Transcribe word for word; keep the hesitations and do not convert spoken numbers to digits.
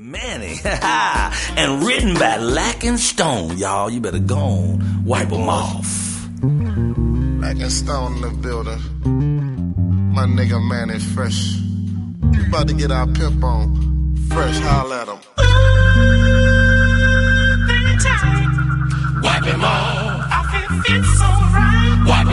Manny, and written by Lack and Stone. Y'all, you better go on, wipe them off. Lack and Stone in the building. My nigga Manny Fresh. We about to get our pimp on. Fresh, holla at him. Wipe him off. I feel so right. Wipe